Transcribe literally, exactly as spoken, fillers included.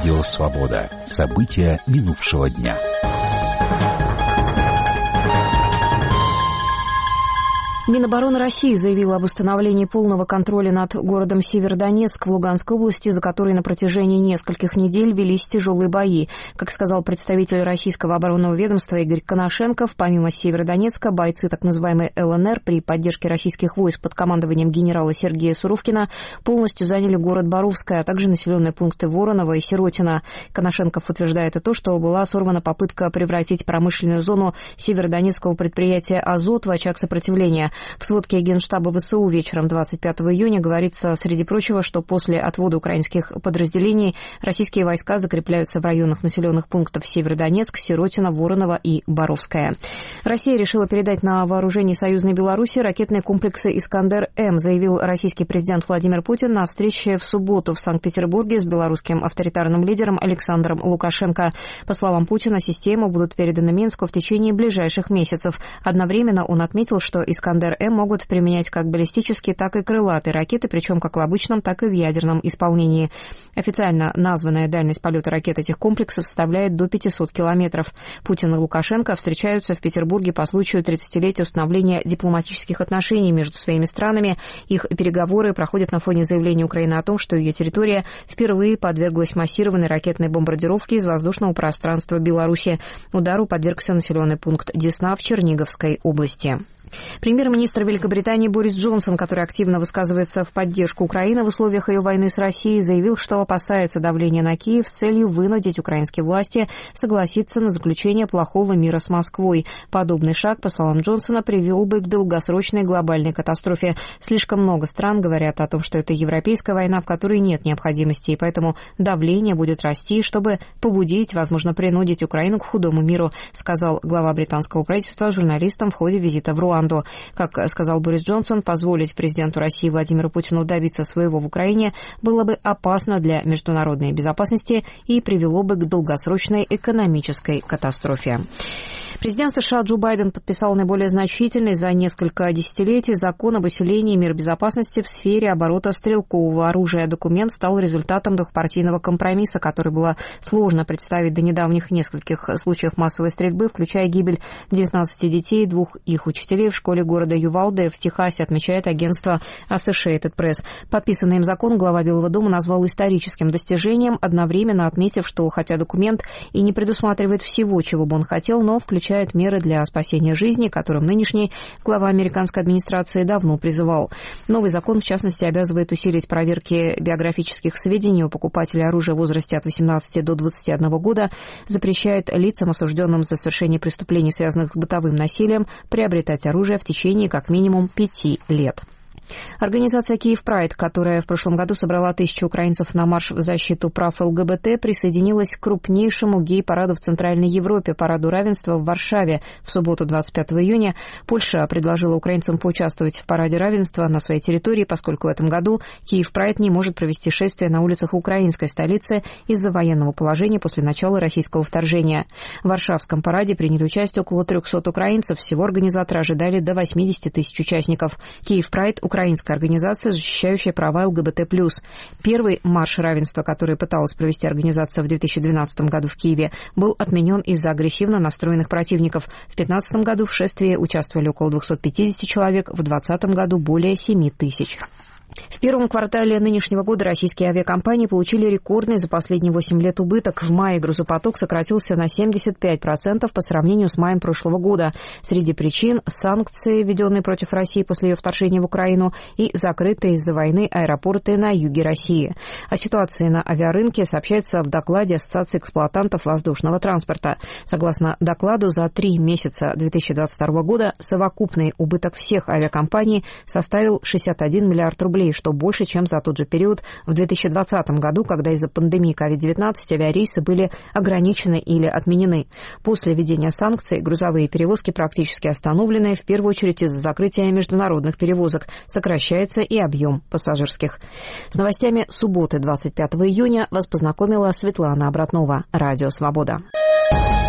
Радио «Свобода». События минувшего дня. Минобороны России заявила об установлении полного контроля над городом Северодонецк в Луганской области, за который на протяжении нескольких недель велись тяжелые бои. Как сказал представитель российского оборонного ведомства Игорь Коношенков, помимо Северодонецка, бойцы так называемой эл эн эр при поддержке российских войск под командованием генерала Сергея Суровкина полностью заняли город Боровское, а также населенные пункты Воронова и Сиротино. Коношенков утверждает и то, что была сорвана попытка превратить промышленную зону северодонецкого предприятия «Азот» в очаг сопротивления. В сводке Генштаба вэ эс у вечером двадцать пятого июня говорится, среди прочего, что после отвода украинских подразделений российские войска закрепляются в районах населенных пунктов Северодонецк, Сиротино, Воронова и Боровское. Россия решила передать на вооружение союзной Беларуси ракетные комплексы «Искандер-М», заявил российский президент Владимир Путин на встрече в субботу в Санкт-Петербурге с белорусским авторитарным лидером Александром Лукашенко. По словам Путина, системы будут переданы Минску в течение ближайших месяцев. Одновременно он отметил, что «Искандер-М» могут применять как баллистические, так и крылатые ракеты, причем как в обычном, так и в ядерном исполнении. Официально названная дальность полета ракет этих комплексов составляет до пятисот километров. Путин и Лукашенко встречаются в Петербурге по случаю тридцатилетия установления дипломатических отношений между своими странами. Их переговоры проходят на фоне заявления Украины о том, что ее территория впервые подверглась массированной ракетной бомбардировке из воздушного пространства Беларуси. Удару подвергся населенный пункт Десна в Черниговской области. Премьер-министр Великобритании Борис Джонсон, который активно высказывается в поддержку Украины в условиях ее войны с Россией, заявил, что опасается давления на Киев с целью вынудить украинские власти согласиться на заключение плохого мира с Москвой. Подобный шаг, по словам Джонсона, привел бы к долгосрочной глобальной катастрофе. Слишком много стран говорят о том, что это европейская война, в которой нет необходимости, и поэтому давление будет расти, чтобы побудить, возможно, принудить Украину к худому миру, сказал глава британского правительства журналистам в ходе визита в Руанду. Как сказал Борис Джонсон, позволить президенту России Владимиру Путину добиться своего в Украине было бы опасно для международной безопасности и привело бы к долгосрочной экономической катастрофе. Президент США Джо Байден подписал наиболее значительный за несколько десятилетий закон об усилении мер безопасности в сфере оборота стрелкового оружия. Документ стал результатом двухпартийного компромисса, который было сложно представить до недавних нескольких случаев массовой стрельбы, включая гибель девятнадцати детей и двух их учителей в школе города Ювалде в Техасе, отмечает агентство Associated Press. Подписанный им закон глава Белого дома назвал историческим достижением, одновременно отметив, что хотя документ и не предусматривает всего, чего бы он хотел, но включает меры для спасения жизни, к которым нынешний глава американской администрации давно призывал. Новый закон, в частности, обязывает усилить проверки биографических сведений у покупателей оружия в возрасте от восемнадцати до двадцати одного года, запрещает лицам, осужденным за совершение преступлений, связанных с бытовым насилием, приобретать оружие в течение как минимум пяти лет. Организация «Киев Прайд», которая в прошлом году собрала тысячу украинцев на марш в защиту прав эл гэ бэ тэ, присоединилась к крупнейшему гей-параду в Центральной Европе, параду равенства в Варшаве в субботу двадцать пятого июня. Польша предложила украинцам поучаствовать в параде равенства на своей территории, поскольку в этом году «Киев Прайд» не может провести шествие на улицах украинской столицы из-за военного положения после начала российского вторжения. В Варшавском параде приняли участие около трехсот украинцев. Всего организаторы ожидали до восьмидесяти тысяч участников. «Киев Прайд» — украинская организация, защищающая права эл гэ бэ тэ плюс. Первый марш равенства, который пыталась провести организация в две тысячи двенадцатом году в Киеве, был отменен из-за агрессивно настроенных противников. В две тысячи пятнадцатом году в шествии участвовали около двухсот пятидесяти человек, в две тысячи двадцатом году более семи тысяч. В первом квартале нынешнего года российские авиакомпании получили рекордный за последние восемь лет убыток. В мае грузопоток сократился на семьдесят пять процентов по сравнению с маем прошлого года. Среди причин – санкции, введенные против России после ее вторжения в Украину, и закрытые из-за войны аэропорты на юге России. О ситуации на авиарынке сообщается в докладе Ассоциации эксплуатантов воздушного транспорта. Согласно докладу, за три месяца две тысячи двадцать второго года совокупный убыток всех авиакомпаний составил шестьдесят один миллиард рублей, что больше, чем за тот же период в две тысячи двадцатом году, когда из-за пандемии ковид девятнадцать авиарейсы были ограничены или отменены. После введения санкций грузовые перевозки практически остановлены, в первую очередь из-за закрытия международных перевозок. Сокращается и объем пассажирских. С новостями субботы двадцать пятого июня вас познакомила Светлана Обратнова. Радио «Свобода».